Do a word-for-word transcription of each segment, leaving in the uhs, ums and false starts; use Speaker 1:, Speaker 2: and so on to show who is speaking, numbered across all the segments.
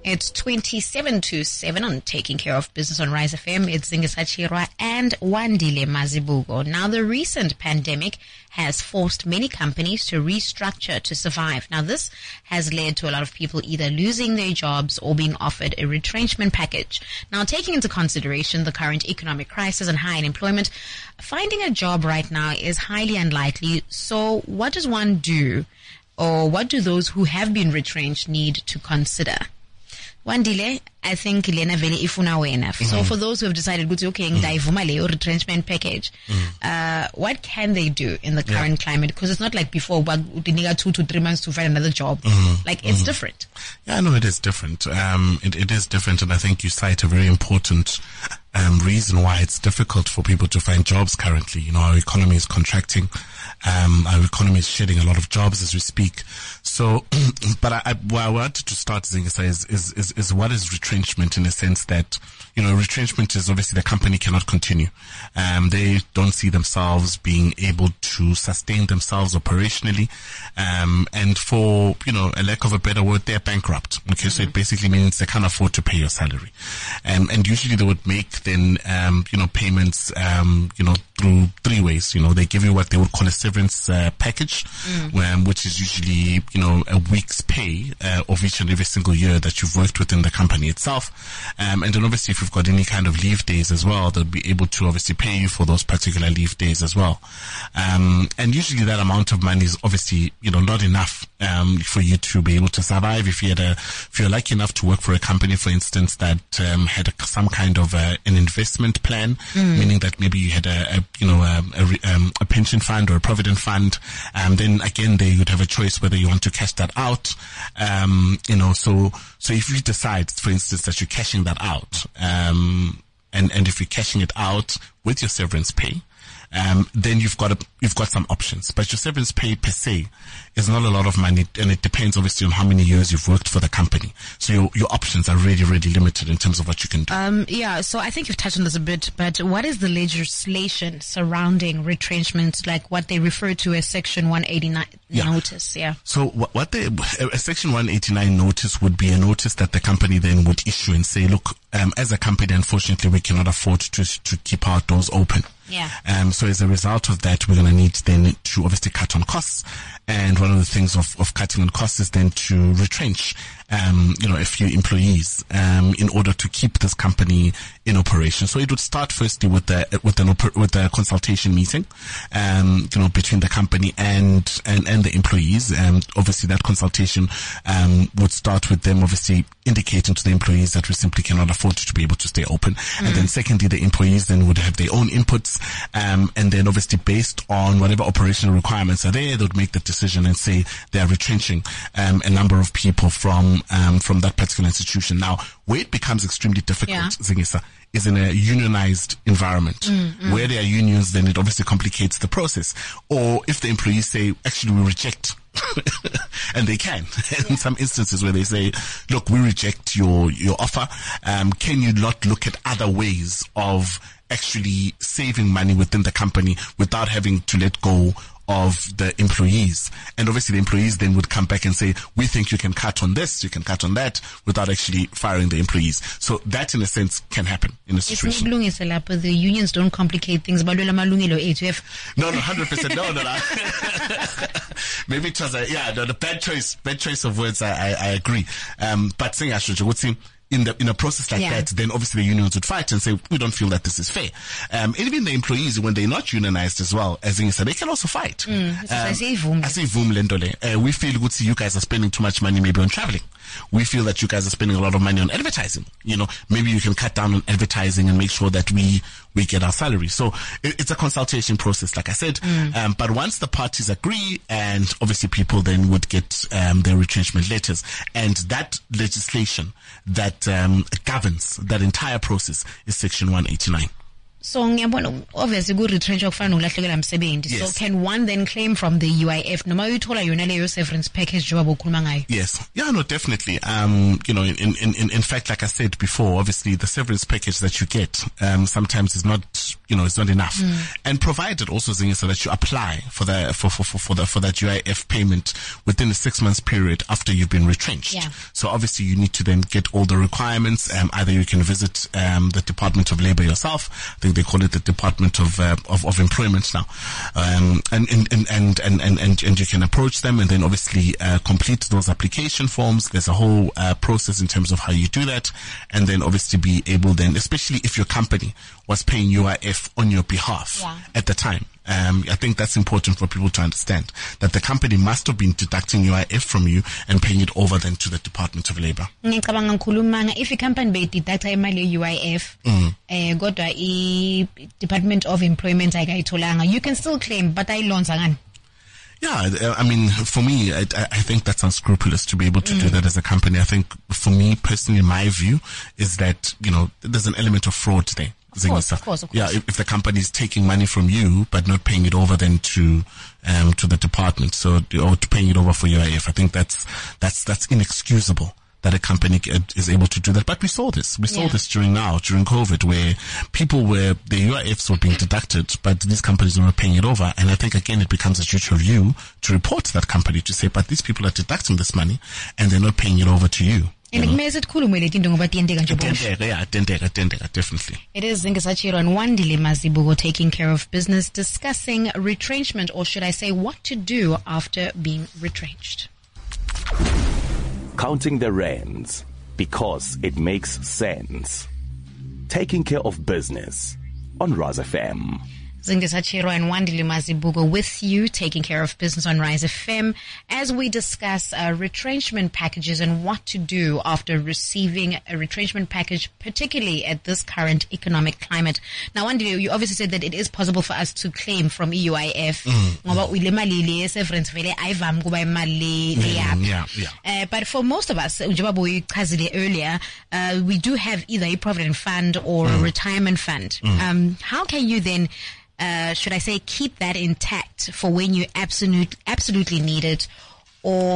Speaker 1: It's twenty-seven to seven on Taking Care of Business on Rise F M. It's Zingisa Chirwa and Wandile Mazibuko. Now, the recent pandemic has forced many companies to restructure to survive. Now, this has led to a lot of people either losing their jobs or being offered a retrenchment package. Now, taking into consideration the current economic crisis and high unemployment, finding a job right now is highly unlikely. So what does one do, or what do those who have been retrenched need to consider? Wandile, I think Lena vele ifuna wena. So for those who have decided, okay, ngidayivuma leyo retrenchment package, uh, what can they do in the current yeah. climate? Because it's not like before, but they need two to three months to find another job. Mm-hmm. Like, it's mm-hmm. different.
Speaker 2: Yeah, no, it is different. Um, it, it is different, and I think you cite a very important um, reason why it's difficult for people to find jobs currently. You know, our economy is contracting. Um, our economy is shedding a lot of jobs as we speak. So, but I, I, what I wanted to start saying is, is, is, is what is retrenchment, in a sense that, you know, retrenchment is obviously the company cannot continue. Um, they don't see themselves being able to sustain themselves operationally. Um, and for, you know, a lack of a better word, they're bankrupt. Okay. Mm-hmm. So it basically means they can't afford to pay your salary. Um, and usually they would make then, um, you know, payments, um, you know, through three ways. You know, they give you what they would call a severance uh, package, mm. um, which is usually, you know, a week's pay uh, of each and every single year that you've worked within the company itself. Um, and then obviously if you've got any kind of leave days as well, they'll be able to obviously pay you for those particular leave days as well. Um, and usually that amount of money is obviously, you know, not enough um, for you to be able to survive. If you had a, if you're lucky enough to work for a company, for instance, that um, had a, some kind of a, an investment plan, mm. meaning that maybe you had a, a you know, a, a, um, a pension fund or a provident fund, um, then again, there you'd have a choice whether you want to cash that out. Um, you know, so, so if you decide, for instance, that you're cashing that out, um, and, and if you're cashing it out with your severance pay, um, then you've got a, you've got some options. But your severance pay per se is not a lot of money, and it depends obviously on how many years you've worked for the company. So your, your options are really, really limited in terms of what you can do.
Speaker 1: Um, yeah, so I think you've touched on this a bit, but what is the legislation surrounding retrenchment, like what they refer to as Section one eighty-nine yeah. notice? Yeah.
Speaker 2: So what, what they, a Section one eighty-nine notice would be a notice that the company then would issue and say, look, um, as a company, unfortunately, we cannot afford to, to keep our doors open.
Speaker 1: Yeah.
Speaker 2: Um, so as a result of that, we're going to need then to obviously cut on costs. And one of the things of, of cutting on costs is then to retrench, um, you know, a few employees, um, in order to keep this company in operation. So it would start firstly with the, with an, with a consultation meeting, um, you know, between the company and, and, and the employees. Um, obviously that consultation, um, would start with them obviously indicating to the employees that we simply cannot afford to be able to stay open. Mm. And then secondly, the employees then would have their own inputs. Um, and then obviously based on whatever operational requirements are there, they would make the decision and say they are retrenching, um, a number of people from, um, from that particular institution. Now, where it becomes extremely difficult, yeah. Zingisa, is in a unionized environment. Mm, mm. Where there are unions, then it obviously complicates the process. Or if the employees say, actually, we reject, and they can, in yeah. some instances where they say, look, we reject your, your offer. Um, can you not look at other ways of actually saving money within the company without having to let go of the employees? And obviously the employees then would come back and say, we think you can cut on this, you can cut on that, without actually firing the employees. So that in a sense can happen in a situation.
Speaker 1: But the unions don't complicate things. No,
Speaker 2: no, one hundred percent. No, no, no. Maybe it was a, yeah, no, the bad choice, bad choice of words. I, I, I agree. Um, but saying Ashoj would seem, in the, in a process like yeah. that, then obviously the unions would fight and say, we don't feel that this is fair. Um, and even the employees, when they're not unionized as well, as you said, they can also fight.
Speaker 1: Mm, um,
Speaker 2: I say, uh, we feel good, see you guys are spending too much money maybe on traveling. We feel that you guys are spending a lot of money on advertising. You know, maybe you can cut down on advertising and make sure that we, we get our salary. So it, it's a consultation process, like I said. Mm. Um, but once the parties agree, and obviously people then would get, um, their retrenchment letters, and that legislation that, um, governs that entire process is Section one eighty-nine.
Speaker 1: So ngiyabona obviously ku retrench okufana nokulahlekelwa umsebenzi. So can one then claim from the U I F noma uyithola yona leyo severance package njengoba ukhuluma ngayo?
Speaker 2: Yes. Yeah, no, definitely. Um, you know, in, in, in, in fact, like I said before, obviously the severance package that you get, um, sometimes is not, you know, it's not enough. Mm. And provided also, Zinga, so that you apply for the, for, for, for, for the, for that U I F payment within a six months period after you've been retrenched.
Speaker 1: Yeah.
Speaker 2: So obviously you need to then get all the requirements. Um, either you can visit, um, the Department of Labor yourself. I think they call it the Department of, uh, of, of Employment now. Um, and, and, and, and, and, and, and, and you can approach them and then obviously, uh, complete those application forms. There's a whole, uh, process in terms of how you do that. And then obviously be able then, especially if your company was paying U I F on your behalf
Speaker 1: yeah.
Speaker 2: at the time. Um, I think that's important for people to understand that the company must have been deducting U I F from you and paying it over then to the Department of Labor.
Speaker 1: Ngicabanga ngikhuluma if a company be deduct imali U I F,
Speaker 2: mm.
Speaker 1: eh kodwa I Department of Employment ayikayitholanga, you can still claim, but ayilonza ngani?
Speaker 2: Yeah, I mean, for me, I, I think that's unscrupulous to be able to mm. do that as a company. I think for me personally, my view is that, you know, there's an element of fraud there.
Speaker 1: Of course, of course, of course.
Speaker 2: Yeah, if, if the company is taking money from you but not paying it over then to um to the department, so or to paying it over for U I F, I think that's that's that's inexcusable that a company is able to do that. But we saw this. We saw
Speaker 1: yeah.
Speaker 2: this during now, during COVID, where people were, the U I Fs were being deducted, but these companies were not paying it over. And I think, again, it becomes a duty of you to report to that company to say, but these people are deducting this money and they're not paying it over to you.
Speaker 1: And it makes it cool when it into about the ending and
Speaker 2: yeah, definitely.
Speaker 1: It is Zingisachiro and Wandile Mazibugo taking care of business, discussing retrenchment, or should I say what to do after being retrenched.
Speaker 3: Counting the rands because it makes sense. Taking care of business on Rise F M.
Speaker 1: Zingisachiro and Wandile Mazibugo with you, taking care of business on Rise F M, as we discuss uh, retrenchment packages and what to do after receiving a retrenchment package, particularly at this current economic climate. Now, Wandile, you obviously said that it is possible for us to claim from E U I F.
Speaker 2: Mm, yeah, yeah.
Speaker 1: Uh, but for most of us, earlier, uh, we do have either a provident fund or mm. a retirement fund. Mm. Um, how can you then Uh, should I say, keep that intact for when you absolute, absolutely need it, or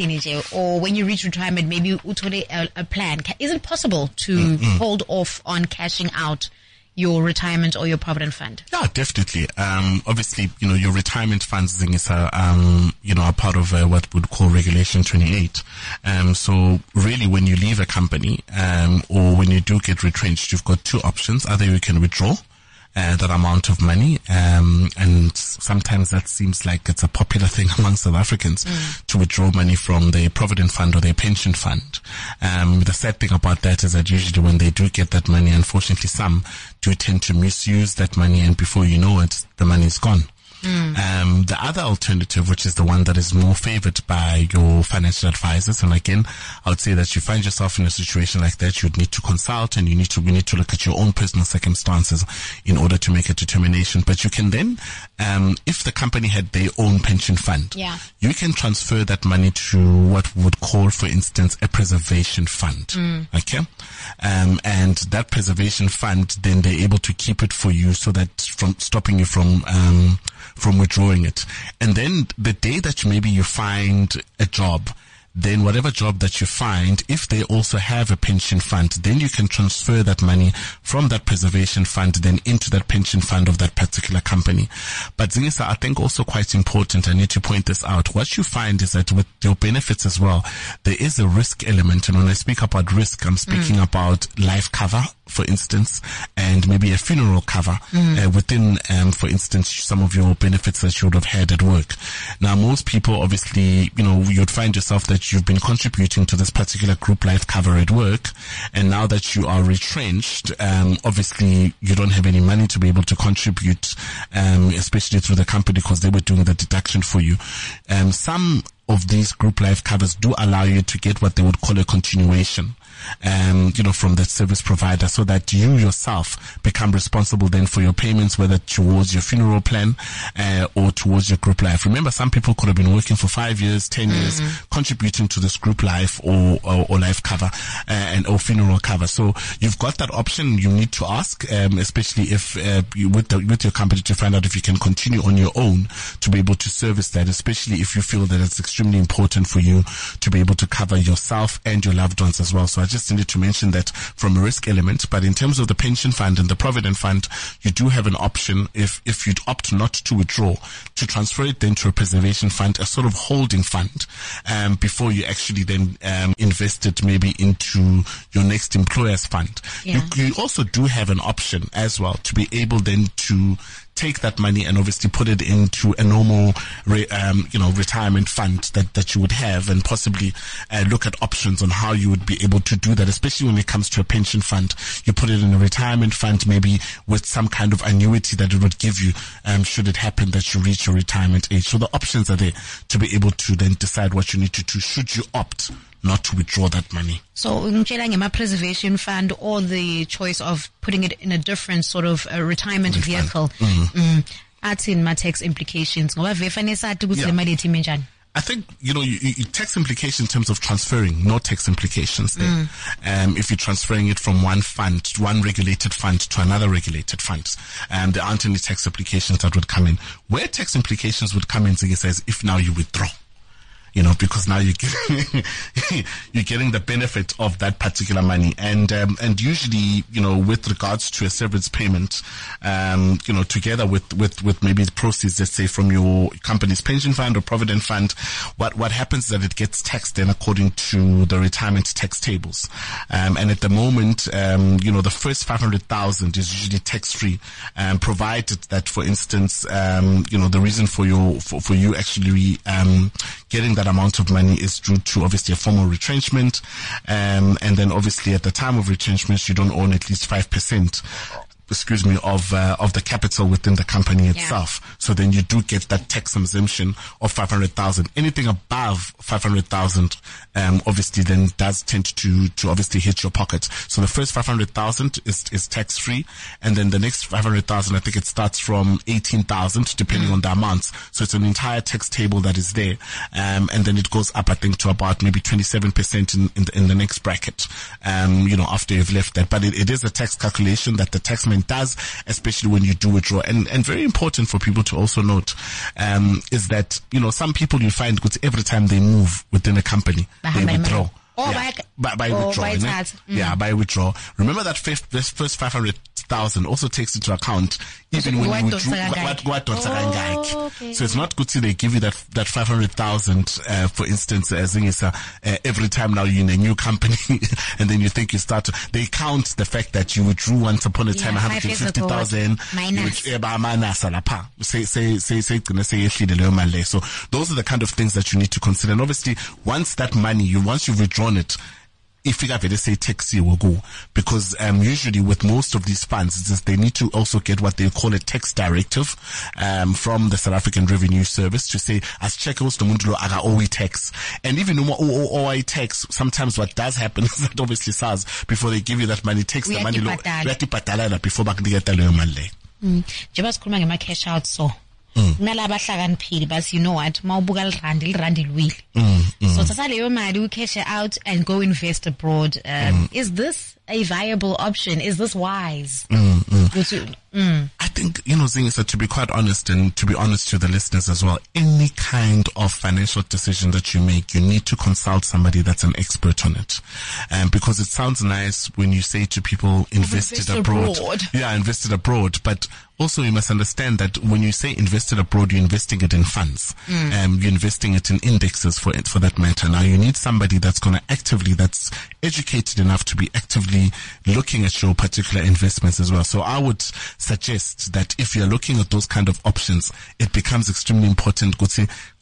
Speaker 1: or when you reach retirement, maybe utole a, a plan? Is it possible to mm-hmm. hold off on cashing out your retirement or your provident fund?
Speaker 2: Yeah, definitely. Um, obviously, you know, your retirement funds thing is, uh, um, you know, are part of uh, what we'd call Regulation twenty-eight. Um, so really when you leave a company, um, or when you do get retrenched, you've got two options. Either you can withdraw Uh, that amount of money, um, and sometimes that seems like it's a popular thing among South Africans mm. to withdraw money from their provident fund or their pension fund. Um, the sad thing about that is that usually when they do get that money, unfortunately some do tend to misuse that money, and before you know it, the money is gone. Mm. Um, the other alternative, which is the one that is more favored by your financial advisors, and again, I would say that you find yourself in a situation like that, you'd need to consult and you need to, we need to look at your own personal circumstances in order to make a determination. But you can then, um, if the company had their own pension fund,
Speaker 1: yeah.
Speaker 2: you can transfer that money to what we would call, for instance, a preservation fund.
Speaker 1: Mm.
Speaker 2: Okay? Um, and that preservation fund, then they're able to keep it for you so that from stopping you from, um, from withdrawing it. And then the day that maybe you find a job, then whatever job that you find, if they also have a pension fund, then you can transfer that money from that preservation fund then into that pension fund of that particular company. But Zingisa, I think also quite important, I need to point this out. What you find is that with your benefits as well, there is a risk element. And when I speak about risk, I'm speaking mm. about life cover, for instance, and maybe a funeral cover mm. uh, within, um, for instance, some of your benefits that you would have had at work. Now, most people, obviously, you know, you'd find yourself that you've been contributing to this particular group life cover at work, and now that you are retrenched, um, obviously you don't have any money to be able to contribute, um, especially through the company because they were doing the deduction for you. Um, some of these group life covers do allow you to get what they would call a continuation. um, you know, from that service provider, so that you yourself become responsible then for your payments, whether towards your funeral plan, uh, or towards your group life. Remember, some people could have been working for five years, ten mm. years, contributing to this group life or, or, or life cover, uh, and, or funeral cover. So you've got that option. You need to ask, um, especially if, uh, you, with the, with your company, to find out if you can continue on your own to be able to service that, especially if you feel that it's extremely important for you to be able to cover yourself and your loved ones as well. So I just needed to mention that from a risk element. But in terms of the pension fund and the provident fund, you do have an option, if, if you'd opt not to withdraw, to transfer it then to a preservation fund, a sort of holding fund, um, before you actually then, um, invest it maybe into your next employer's fund. Yeah. You, you also do have an option as well to be able then to take that money and obviously put it into a normal, re, um, you know, retirement fund that, that you would have, and possibly uh, look at options on how you would be able to do that, especially when it comes to a pension fund. You put it in a retirement fund, maybe with some kind of annuity that it would give you, um, should it happen that you reach your retirement age. So the options are there to be able to then decide what you need to do should you opt not to withdraw that money.
Speaker 1: So, ngitshela preservation fund, or the choice of putting it in a different sort of uh, retirement Refund. vehicle. Mm-hmm. Mm. Athi in my tax implications. Ngoba vefane sathi ukuthi le mali ethi menjani.
Speaker 2: I think, you know, you, you, tax implications in terms of transferring, no tax implications there. Mm. Um, if you're transferring it from one fund, one regulated fund to another regulated fund, um, there aren't any tax implications that would come in. Where tax implications would come in, Ziggy says, if now you withdraw. You know, because now you're getting, you're getting the benefit of that particular money. And, um, and usually, you know, with regards to a severance payment, um, you know, together with, with, with maybe the proceeds, let's say from your company's pension fund or provident fund, what, what happens is that it gets taxed then according to the retirement tax tables. Um, and at the moment, um, you know, the first five hundred thousand is usually tax free, um, provided that, for instance, um, you know, the reason for your, for, for you actually, um, getting that amount of money is due to obviously a formal retrenchment, um, and then obviously at the time of retrenchment you don't own at least five percent, excuse me, of uh, of the capital within the company itself. Yeah. So then you do get that tax exemption of five hundred thousand. Anything above five hundred thousand, um, obviously then does tend to to obviously hit your pocket. So the first five hundred thousand is is tax free, and then the next five hundred thousand, I think it starts from eighteen thousand, depending mm. on the amounts. So it's an entire tax table that is there, um, and then it goes up, I think, to about maybe twenty-seven percent in in the, in the next bracket, um, you know, after you've left that. But it, it is a tax calculation that the taxman does, especially when you do withdraw. And, and very important for people to also note, um, is that, you know, some people you find good every time they move within a company, they withdraw.
Speaker 1: Or
Speaker 2: yeah.
Speaker 1: by,
Speaker 2: by, by
Speaker 1: or
Speaker 2: withdrawal.
Speaker 1: By mm.
Speaker 2: Yeah, by withdrawal. Remember that first, this first five hundred thousand also takes into account even when you withdraw, what, what, oh, okay. So it's not good to they give you that, that five hundred thousand, uh, for instance, as in uh, uh, every time now you're in a new company and then you think you start to, they count the fact that you withdrew once upon a time yeah, one hundred fifty thousand.
Speaker 1: Minus.
Speaker 2: Say, say, say, say, say, so those are the kind of things that you need to consider. And obviously, once that money, you, once you've withdrawn it, if you have say taxi will go, because um usually with most of these funds it's just they need to also get what they call a tax directive um from the South African Revenue Service to say as check aus the mundulo aga O E tax. And even O E tax, sometimes what does happen is that obviously S A R S, before they give you that money, takes the money lo before back get the money.
Speaker 1: Mm. Njengoba sikhuluma ngema cash out so nalaba hlakaniphile but you know what mawubuka lirandi lirandi lwile so thatha leyo mali u cash out and go invest abroad. um, mm. Is this a viable option? Is this wise?
Speaker 2: mm, mm. Mm. I think, you know, Zingisa, to be quite honest and to be honest to the listeners as well, any kind of financial decision that you make, you need to consult somebody that's an expert on it. Um, because it sounds nice when you say to people invested
Speaker 1: invest
Speaker 2: abroad.
Speaker 1: abroad.
Speaker 2: Yeah, invested abroad. But also you must understand that when you say invested abroad, you're investing it in funds. Mm. Um, you're investing it in indexes for it, for that matter. Now you need somebody that's going to actively, that's educated enough to be actively looking at your particular investments as well. So I would suggest that if you're looking at those kind of options, it becomes extremely important to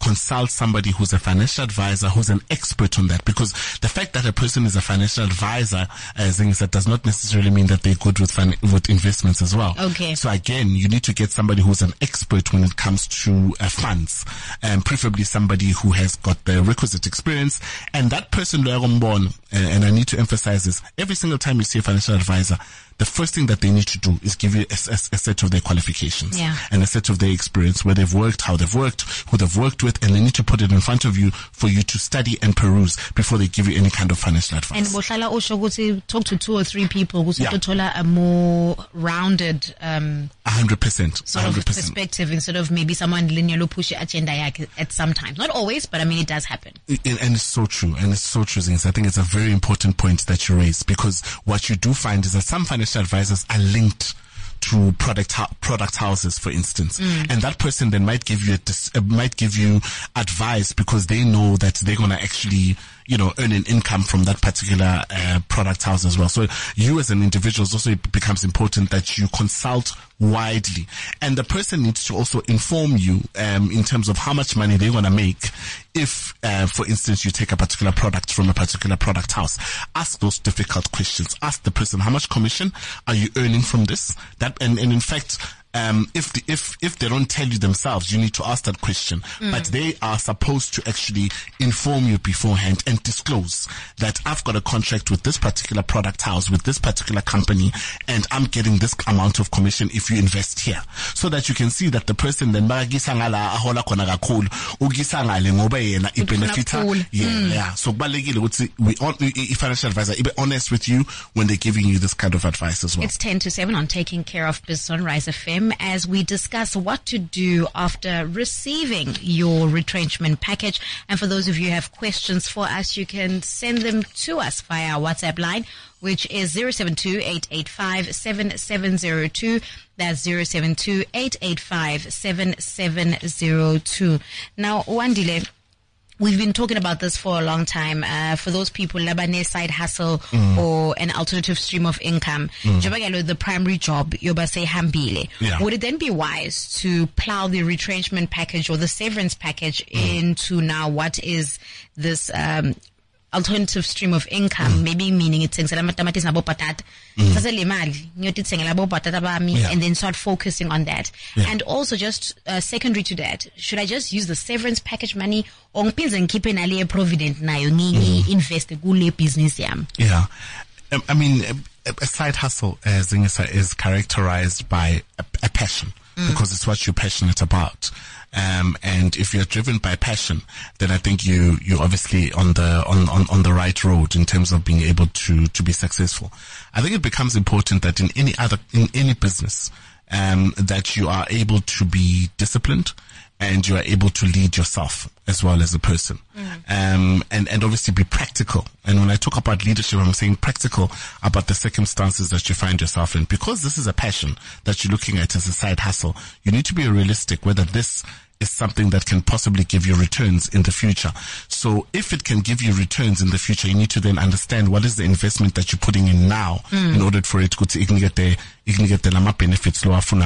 Speaker 2: consult somebody who's a financial advisor, who's an expert on that. Because the fact that a person is a financial advisor, as things that does not necessarily mean that they're good with fin- with investments as well.
Speaker 1: Okay.
Speaker 2: So again, you need to get somebody who's an expert when it comes to uh, funds, and preferably somebody who has got the requisite experience. And that person, uh, and I need to emphasize this, every single time you see a financial advisor, the first thing that they need to do is give you a, a, a set of their qualifications
Speaker 1: yeah.
Speaker 2: and a set of their experience, where they've worked, how they've worked, who they've worked with, and they need to put it in front of you for you to study and peruse before they give you any kind of financial advice.
Speaker 1: And Boshala also talk to two or three people who
Speaker 2: Yeah.
Speaker 1: yeah. a more rounded um,
Speaker 2: one hundred percent.
Speaker 1: sort of perspective instead of maybe someone linear push agenda at some times. Not always, but I mean, it does happen.
Speaker 2: And, and it's so true. And it's so true, Zings. I think it's a very important point that you raise, because what you do find is that some financial advisors are linked to product product houses, for instance, mm. and that person then might give you a dis- uh, might give you advice because they know that they're gonna actually, you know, earn an income from that particular uh, product house as well. So you as an individual, also it becomes important that you consult widely, and the person needs to also inform you um, in terms of how much money they're gonna make if, uh, for instance, you take a particular product from a particular product house. Ask those difficult questions. Ask the person, how much commission are you earning from this? That and, and in fact, Um, if the, if if they don't tell you themselves, you need to ask that question. Mm. But they are supposed to actually inform you beforehand and disclose that I've got a contract with this particular product house, with this particular company, and I'm getting this amount of commission if you invest here, so that you can see that the person then yeah yeah. So we financial advisor be honest with you when they're giving you this kind of advice as well.
Speaker 1: It's ten to seven on Taking Care of Business on Rise F M. As we discuss what to do after receiving your retrenchment package. And for those of you who have questions for us, you can send them to us via our WhatsApp line, which is zero seven two, eight eight five, seven seven zero two. That's zero seven two, eight eight five, seven seven zero two. Now, Wandile, we've been talking about this for a long time. Uh, for those people, labane side hustle mm. or an alternative stream of income, mm. the primary job, yoba say hambile.
Speaker 2: Yeah.
Speaker 1: Would it then be wise to plow the retrenchment package or the severance package mm. into now what is this um, alternative stream of income? Mm. Maybe meaning it's matamatis nabo patata, mm. and then start focusing on that. Yeah. And also, just uh, secondary to that, should I just use the severance package money or keep an alien provident na mm. invest in business yam?
Speaker 2: Yeah, um, I mean, a, a side hustle, as uh, is characterized by a, a passion mm. because it's what you're passionate about. Um, and if you're driven by passion, then I think you, you're obviously on the, on, on, on the right road in terms of being able to, to be successful. I think it becomes important that in any other, in any business, um, that you are able to be disciplined and you are able to lead yourself as well as a person. Mm. Um, and, and obviously be practical. And when I talk about leadership, I'm saying practical about the circumstances that you find yourself in. Because this is a passion that you're looking at as a side hustle, you need to be realistic whether this is something that can possibly give you returns in the future. So if it can give you returns in the future, you need to then understand what is the investment that you're putting in now mm. in order for it to get the get the benefits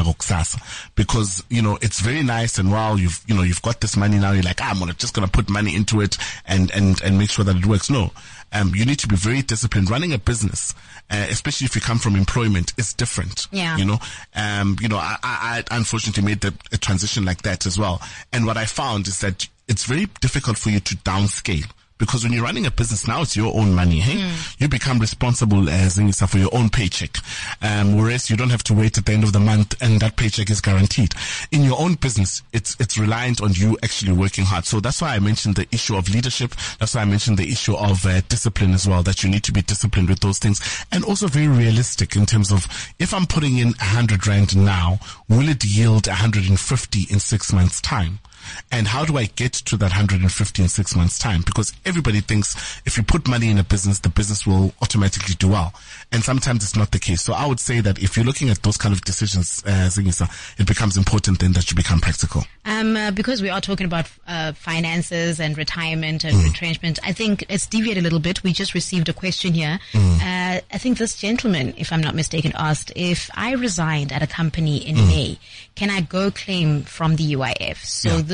Speaker 2: because, you know, it's very nice and wow, you've, you know, you've got this money now. You're like, ah, I'm gonna, just going to put money into it and, and, and make sure that it works. No, um, you need to be very disciplined. Running a business, uh, especially if you come from employment, is different.
Speaker 1: Yeah.
Speaker 2: You know, um, you know, I, I, I unfortunately made the, a transition like that as well. And what I found is that it's very difficult for you to downscale. Because when you're running a business now, it's your own money. Hey, mm. you become responsible as in for your own paycheck. Um, whereas you don't have to wait at the end of the month, and that paycheck is guaranteed. In your own business, it's it's reliant on you actually working hard. So that's why I mentioned the issue of leadership. That's why I mentioned the issue of uh, discipline as well. That you need to be disciplined with those things, and also very realistic in terms of if I'm putting in a hundred rand now, will it yield a hundred and fifty in six months' time? And how do I get to that one hundred fifty in six months' time? Because everybody thinks if you put money in a business, the business will automatically do well. And sometimes it's not the case. So I would say that if you're looking at those kind of decisions, uh, it becomes important then that you become practical.
Speaker 1: Um, uh, because we are talking about uh, finances and retirement and mm. retrenchment, I think let's deviate a little bit. We just received a question here. Mm. Uh, I think this gentleman, if I'm not mistaken, asked, if I resigned at a company in mm. May, can I go claim from the U I F? So yeah.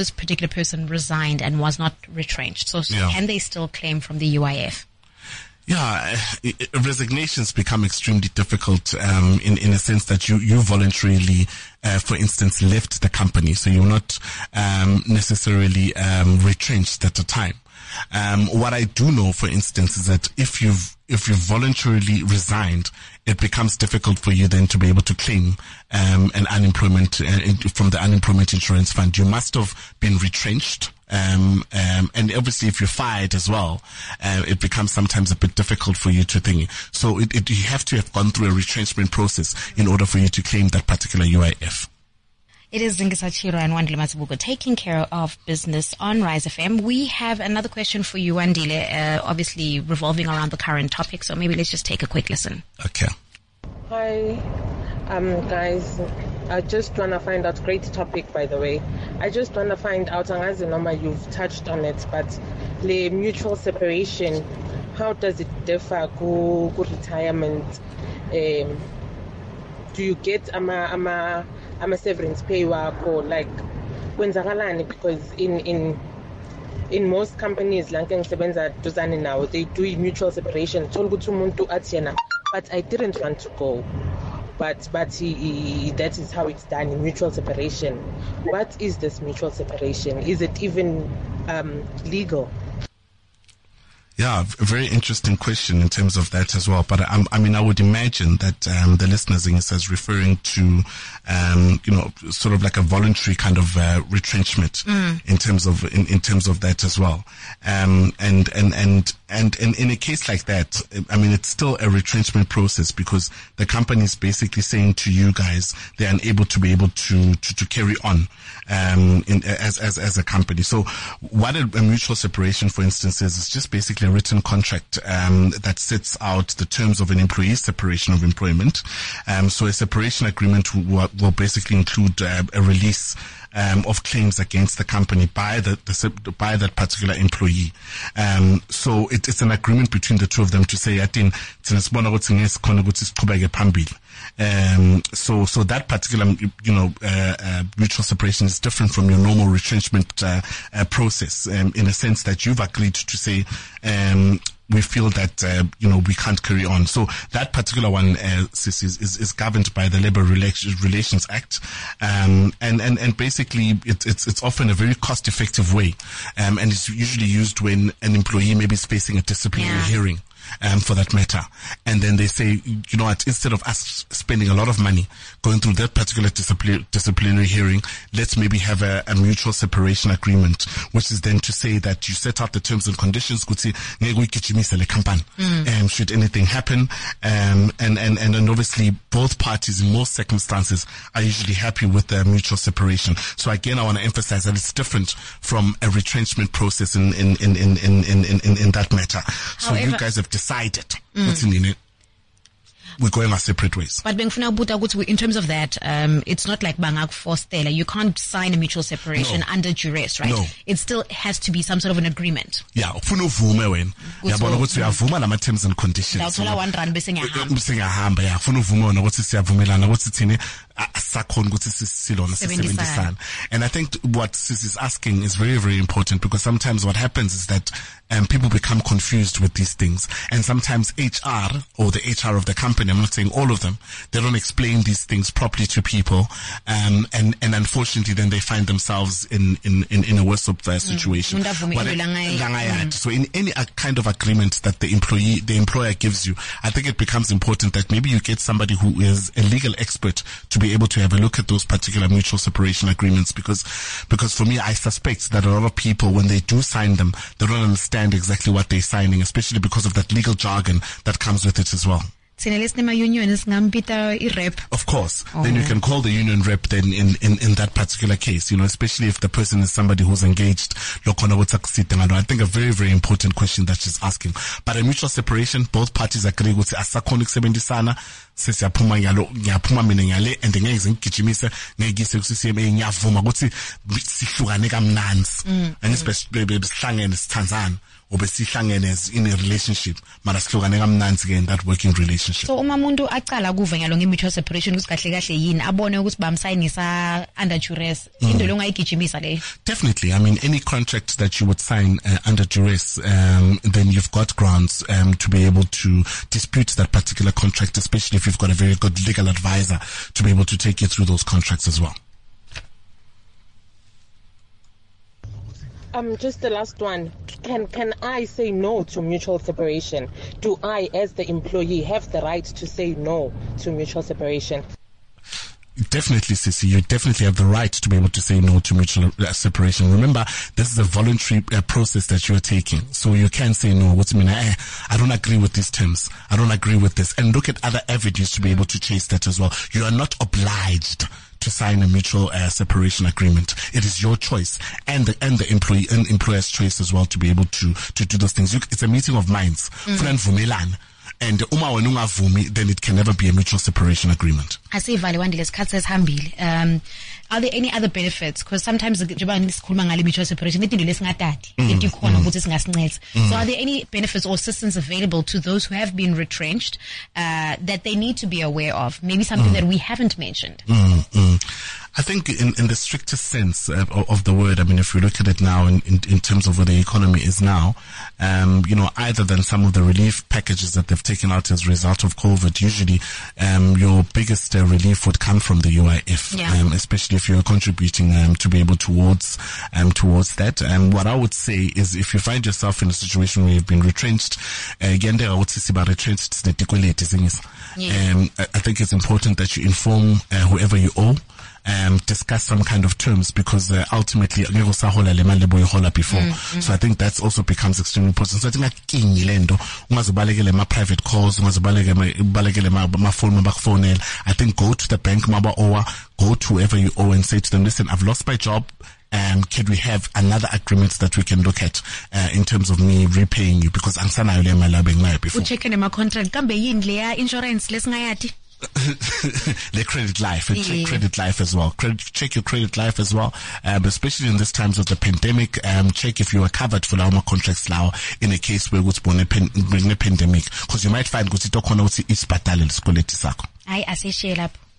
Speaker 1: this particular person resigned and was not retrenched. So, so
Speaker 2: Yeah.
Speaker 1: can they still claim from the U I F?
Speaker 2: Yeah, uh, resignations become extremely difficult um, in in a sense that you you voluntarily, uh, for instance, left the company, so you're not um, necessarily um, retrenched at the time. Um, what I do know, for instance, is that if you've if you've voluntarily resigned, it becomes difficult for you then to be able to claim um, an unemployment uh, from the unemployment insurance fund. You must have been retrenched. Um, um, and obviously if you're fired as well, uh, it becomes sometimes a bit difficult for you to think. So it, it, you have to have gone through a retrenchment process in order for you to claim that particular U I F.
Speaker 1: It is Zingisa Chirwa and Wandile Mazibuko taking care of business on Rise F M. We have another question for you, Wandile, uh, obviously revolving around the current topic. So maybe let's just take a quick listen.
Speaker 2: Okay.
Speaker 4: Hi, um, guys. I just want to find out, great topic, by the way. I just want to find out, angazi noma you've touched on it, but the mutual separation, how does it differ ku ku retirement? Um, do you get ama ama ama severance pay wako, like kwenzakalani? Because in in in most companies like ngisebenza duzane now, they do mutual separation. Thola ukuthi umuntu athi yena, but I didn't want to go. But but he, he, that is how it's done in mutual separation. What is this mutual separation? Is it even um, legal?
Speaker 2: Yeah, a very interesting question in terms of that as well. But I, I mean, I would imagine that um, the listeners is referring to, um, you know, sort of like a voluntary kind of uh, retrenchment mm. in terms of in, in terms of that as well. Um, and and and and and in a case like that, I mean, it's still a retrenchment process because the company is basically saying to you guys they're unable to be able to to, to carry on um, in, as as as a company. So, what a, a mutual separation, for instance, is is just basically a written contract um, that sets out the terms of an employee's separation of employment. Um, so a separation agreement will, will basically include uh, a release um, of claims against the company by the, the by that particular employee. Um, so it, it's an agreement between the two of them to say, "Atin sinesibona ukuthi ngesikhona ukuthi siqhubeke phambili." Um, so, so that particular, you know, uh, uh, mutual separation is different from your normal retrenchment uh, uh, process, um, in a sense that you've agreed to say, um, we feel that, uh, you know, we can't carry on. So that particular one, uh, is, is, is governed by the Labour Relations Act. Um, and, and, and basically it, it's, it's often a very cost effective way. Um, and it's usually used when an employee maybe is facing a disciplinary
Speaker 1: yeah.
Speaker 2: hearing. Um, for that matter. And then they say, you know what, instead of us spending a lot of money going through that particular discipli- disciplinary hearing, let's maybe have a, a mutual separation agreement, which is then to say that you set out the terms and conditions, mm. um, should anything happen. Um, and, and, and, and obviously both parties in most circumstances are usually happy with their mutual separation. So again, I want to emphasize that it's different from a retrenchment process in, in, in, in, in, in, in, in that matter. So
Speaker 1: However,
Speaker 2: you guys have decided mm. what's in it. We're going our separate ways.
Speaker 1: But in terms of that, um, it's not like bangak forced. You can't sign a mutual separation
Speaker 2: no.
Speaker 1: under duress, right?
Speaker 2: No.
Speaker 1: It still has to be some sort of an agreement.
Speaker 2: Yeah, ufuna uvume wena. Yabona ukuthi uyavuma lama terms and conditions.
Speaker 1: Uthola one rand bese ngiyahamba.
Speaker 2: Bese ngiyahamba, yeah. Ufuna uvume wena ukuthi siyavumelana ukuthi thine sakhona ukuthi sisilona sisebenzisana. And I think what Sis is asking is very, very important, because sometimes what happens is that um, people become confused with these things, and sometimes H R or the H R of the company, I'm not saying all of them, they don't explain these things properly to people, um, and and unfortunately then they find themselves in in in, in a worse of uh, situation.
Speaker 1: Mm.
Speaker 2: What, mm. So in any uh, kind of agreement that the employee the employer gives you, I think it becomes important that maybe you get somebody who is a legal expert to be able to have a look at those particular mutual separation agreements, because because for me, I suspect that a lot of people, when they do sign them, they don't understand exactly what they're signing, especially because of that legal jargon that comes with it as well. Of course. Oh. Then you can call the union rep then in, in, in that particular case, you know, especially if the person is somebody who's engaged. I think a very, very important question that she's asking. But a mutual separation, both parties agree with asakhonik sebenzisana, sesiyaphuma ngalo ngiyaphuma mina ngale and ngeke ngigijimisa ngekise ku C C M A ngiyavuma ukuthi sihlukane kamnanzi and especially sihlangene sithandzana obesihlangene as in a relationship mara sihlukane kamnanzi ke in that working relationship.
Speaker 1: So uma umuntu aqala kuva ngalo nge-mutual separation ukuthi kahle kahle yini abone ukuthi bamsayinisa under duress into lo ngayigijimisa leyo.
Speaker 2: Definitely. I mean, any contract that you would sign uh, under duress, um, then you've got grounds um, to be able to dispute that particular contract, especially if you've got a very good legal advisor to be able to take you through those contracts as well.
Speaker 4: Um, just the last one. Can can I say no to mutual separation? Do I, as the employee, have the right to say no to mutual separation?
Speaker 2: Definitely, Sissy. You definitely have the right to be able to say no to mutual uh, separation. Remember, this is a voluntary uh, process that you are taking. So you can say no. What's mean? Eh, I don't agree with these terms. I don't agree with this. And look at other avenues to be able to chase that as well. You are not obliged to sign a mutual uh, separation agreement. It is your choice and the and the employee and employer's choice as well to be able to to do those things. You, it's a meeting of minds. Mm. And uma wena ungavumi, then it can never be a mutual separation agreement.
Speaker 1: Asivale wandile isikhathi sesihambile. Um, are there any other benefits? Because sometimes njengoba sikhuluma ngale mutual separation izinto lesingatati etikhona ukuthi singasinceda. So are there any benefits or assistance available to those who have been retrenched uh, that they need to be aware of? Maybe something mm. that we haven't mentioned.
Speaker 2: Mm, mm. I think in, in the strictest sense uh, of the word, I mean, if you look at it now in, in, in terms of where the economy is now, um, you know, either than some of the relief packages that they've taken out as a result of COVID, usually um, your biggest uh, relief would come from the U I F,
Speaker 1: yeah. um,
Speaker 2: especially if you're contributing um, to be able towards um, towards that. And what I would say is if you find yourself in a situation where you've been retrenched, again, there I would say about retrenched, yeah. um, I think it's important that you inform uh, whoever you owe. Um, discuss some kind of terms because uh, ultimately before. Mm-hmm. So I think that also becomes extremely important. So I think like my private calls, I think go to the bank or go to whoever you owe and say to them, listen, I've lost my job. Um, can we have another agreement that we can look at uh, in terms of me repaying you because I'm sana my labing before.
Speaker 1: Check in my contract. Kambe yindle insurance lesingayati.
Speaker 2: The credit life and check yeah. credit life as well. Credit, check your credit life as well, um, especially in these times of the pandemic. Um, check if you are covered for our contracts now in a case where it's born a pandemic, because you might find that it's not going to be I